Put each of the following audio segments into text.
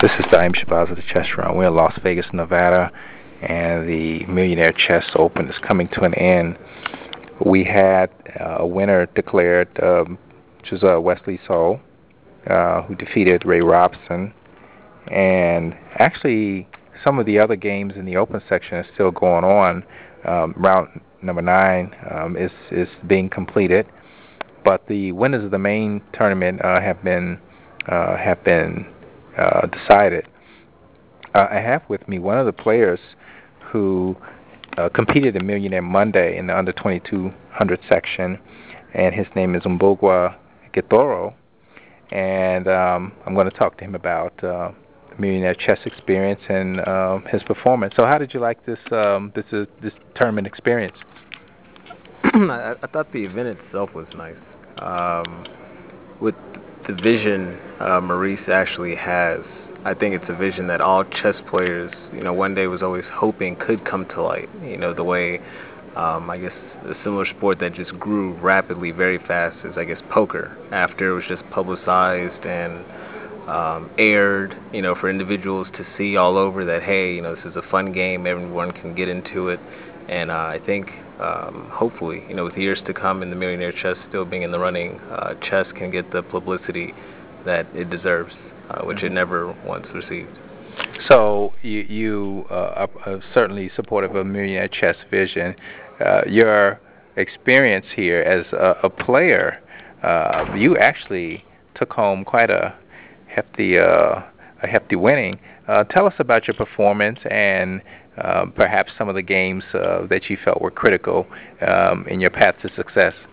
This is Daim Shabazz of the Chess Run. We're in Las Vegas, Nevada, and the Millionaire Chess Open is coming to an end. We had a winner declared, which was Wesley So, who defeated Ray Robson. And actually, some of the other games in the open section are still going on. Round number 9 is being completed, but the winners of the main tournament have been decided. I have with me one of the players who competed in Millionaire Monday in the under 2200 section, and his name is Mbogwa Getoro. And I'm going to talk to him about the Millionaire Chess experience and his performance. So, how did you like this tournament experience? I thought the event itself was nice. With the vision Maurice actually has, I think it's a vision that all chess players, one day was always hoping could come to light. The way, I guess, a similar sport that just grew rapidly, very fast is, I guess, poker. After it was just publicized and aired, for individuals to see all over that, hey, this is a fun game, everyone can get into it. And I think, hopefully, with years to come and the Millionaire Chess still being in the running, chess can get the publicity that it deserves, which it never once received. So you are certainly supportive of Millionaire Chess Vision. Your experience here as a player, you actually took home quite a hefty winning. Tell us about your performance and perhaps some of the games that you felt were critical in your path to success.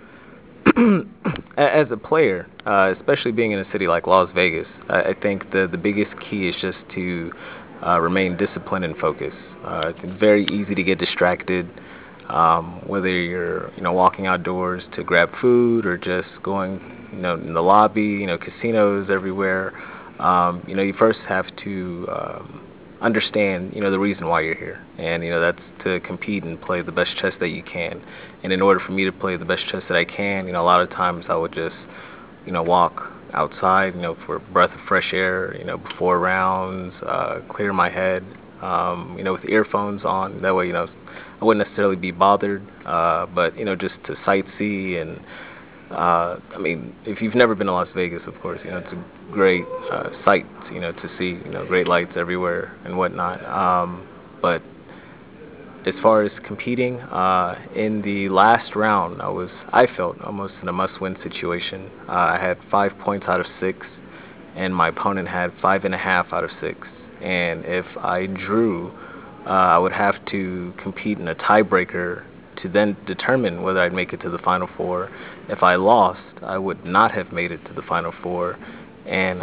As a player, especially being in a city like Las Vegas, I think the biggest key is just to remain disciplined and focused. It's very easy to get distracted, whether you're walking outdoors to grab food or just going in the lobby, casinos everywhere. You first have to understand the reason why you're here, and that's to compete and play the best chess that you can. And in order for me to play the best chess that I can, a lot of times I would just walk outside, for a breath of fresh air, before rounds, clear my head, with earphones on. That way, I wouldn't necessarily be bothered, but just to sightsee. And I mean, if you've never been to Las Vegas, of course, it's a great sight, to see, great lights everywhere and whatnot. But as far as competing, in the last round, I felt almost in a must-win situation. I had 5 points out of 6, and my opponent had 5.5 out of 6. And if I drew, I would have to compete in a tiebreaker to then determine whether I'd make it to the Final Four. If I lost, I would not have made it to the Final Four. And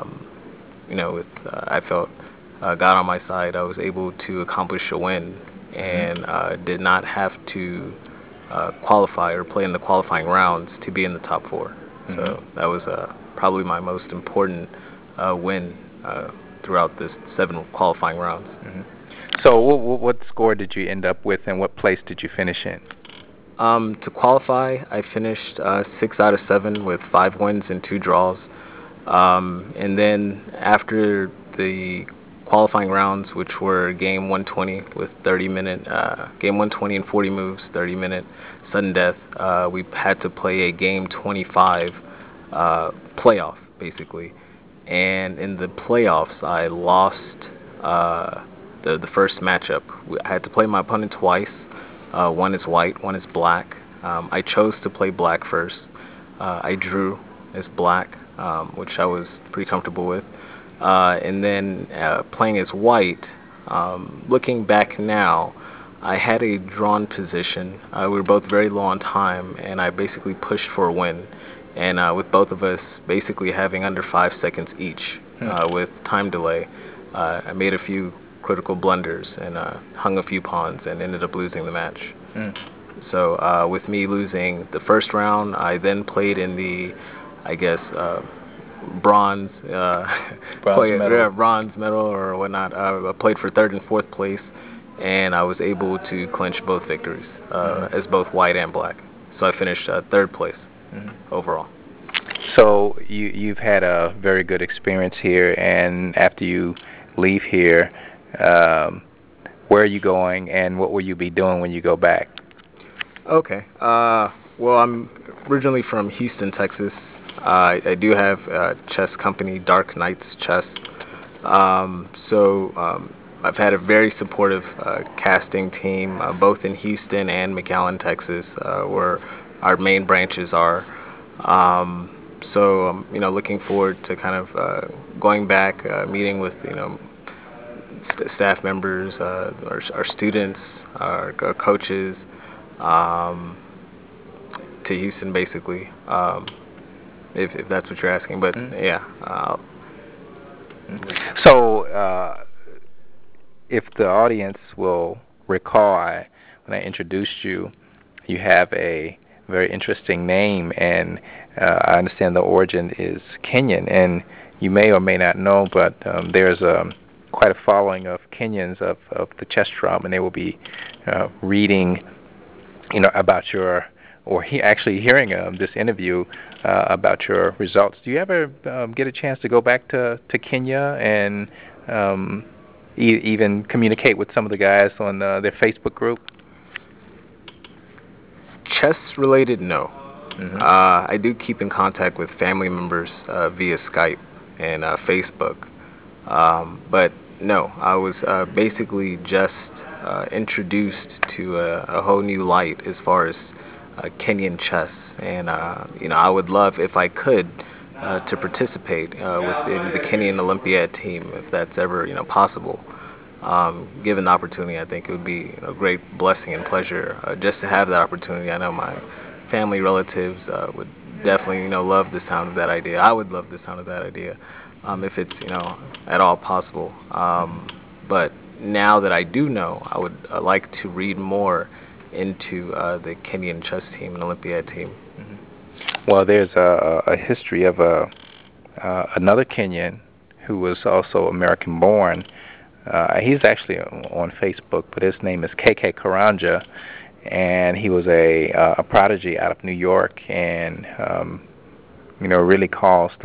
with I felt God on my side, I was able to accomplish a win and did not have to qualify or play in the qualifying rounds to be in the top 4. So that was probably my most important win throughout this 7 qualifying rounds. So what score did you end up with, and what place did you finish in? To qualify, I finished 6 out of 7 with 5 wins and 2 draws. And then after the qualifying rounds, which were game 120 with 30-minute, game 120 and 40 moves, 30-minute sudden death, we had to play a game 25 playoff, basically. And in the playoffs, I lost the first matchup. I had to play my opponent twice. One is white, one is black. I chose to play black first. I drew as black, which I was pretty comfortable with. And then playing as white, looking back now, I had a drawn position. We were both very low on time, and I basically pushed for a win. And with both of us basically having under 5 seconds each with time delay, I made a few critical blunders and hung a few pawns and ended up losing the match. So with me losing the first round, I then played in the, I guess, bronze Medal. bronze medal or whatnot. I played for 3rd and 4th place, and I was able to clinch both victories as both white and black. So I finished 3rd place overall. So you've had a very good experience here, and after you leave here, um, where are you going, and what will you be doing when you go back? Okay. Well, I'm originally from Houston, Texas. I do have a chess company, Dark Knights Chess. So I've had a very supportive casting team, both in Houston and McAllen, Texas, where our main branches are. So looking forward to kind of going back, meeting with staff members, our students, our coaches, um, to Houston, basically. If that's what you're asking, but Mm. yeah. So, if the audience will recall, when I introduced you, you have a very interesting name, and I understand the origin is Kenyan. And you may or may not know, but there's quite a following of Kenyans of the chess drum, and they will be reading, about your, or actually hearing this interview about your results. Do you ever get a chance to go back to Kenya and um, even communicate with some of the guys on their Facebook group? Chess related, no. Hmm. I do keep in contact with family members via Skype and Facebook. But no, I was basically just introduced to a whole new light as far as Kenyan chess, and I would love, if I could, to participate within the Kenyan Olympiad team, if that's ever possible. Given the opportunity, I think it would be a great blessing and pleasure just to have that opportunity. I know my family relatives would definitely love the sound of that idea. I would love the sound of that idea, if it's at all possible. But now that I do know, I would like to read more into the Kenyan chess team and Olympiad team. Well, there's a history of another Kenyan who was also American born. He's actually on Facebook, but his name is KK Karanja, and he was a prodigy out of New York, and really caused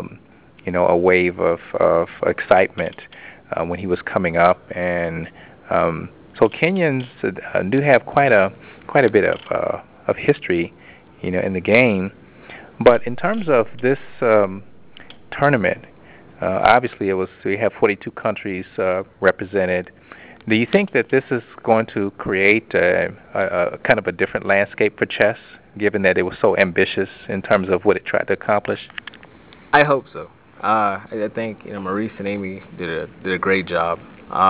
a wave of excitement when he was coming up, and so Kenyans do have quite a bit of history, in the game. But in terms of this tournament, obviously we have 42 countries represented. Do you think that this is going to create a kind of a different landscape for chess, given that it was so ambitious in terms of what it tried to accomplish? I hope so. I think Maurice and Amy did a great job.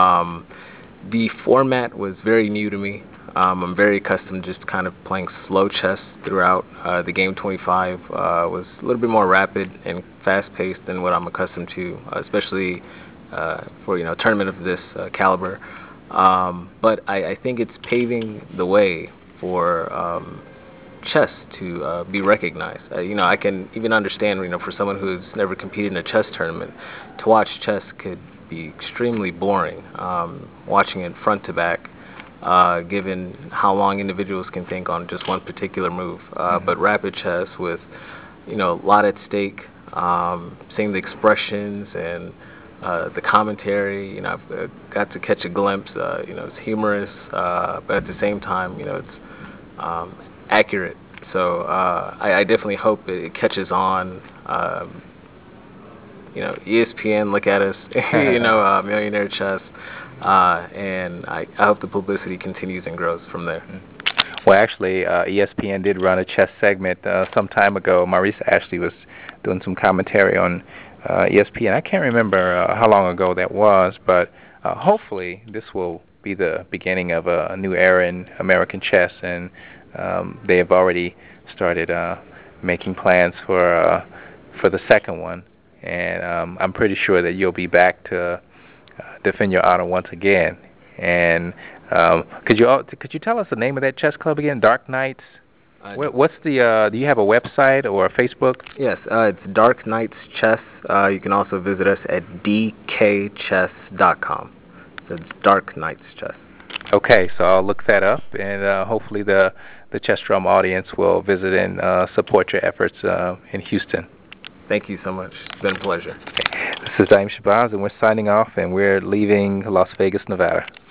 The format was very new to me. I'm very accustomed just kind of playing slow chess throughout. The game 25 was a little bit more rapid and fast-paced than what I'm accustomed to, especially for a tournament of this caliber. But I think it's paving the way for chess to be recognized. I can even understand, for someone who's never competed in a chess tournament, to watch chess could be extremely boring. Watching it front to back, given how long individuals can think on just one particular move. But rapid chess with, a lot at stake, seeing the expressions and the commentary, I've got to catch a glimpse. It's humorous, but at the same time, it's accurate. So I definitely hope it catches on. ESPN, look at us, Millionaire Chess, and I hope the publicity continues and grows from there. Well, actually, ESPN did run a chess segment some time ago. Maurice Ashley was doing some commentary on ESPN. I can't remember how long ago that was, but hopefully this will be the beginning of a new era in American chess, and they have already started making plans for the second one. And I'm pretty sure that you'll be back to defend your honor once again. And could you tell us the name of that chess club again? Dark Knights. What's the? Do you have a website or a Facebook? Yes, it's Dark Knights Chess. You can also visit us at dkchess.com. So it's Dark Knights Chess. Okay, so I'll look that up, and hopefully the Chess Drum audience will visit and support your efforts in Houston. Thank you so much. It's been a pleasure. This is Daim Shabazz, and we're signing off, and we're leaving Las Vegas, Nevada.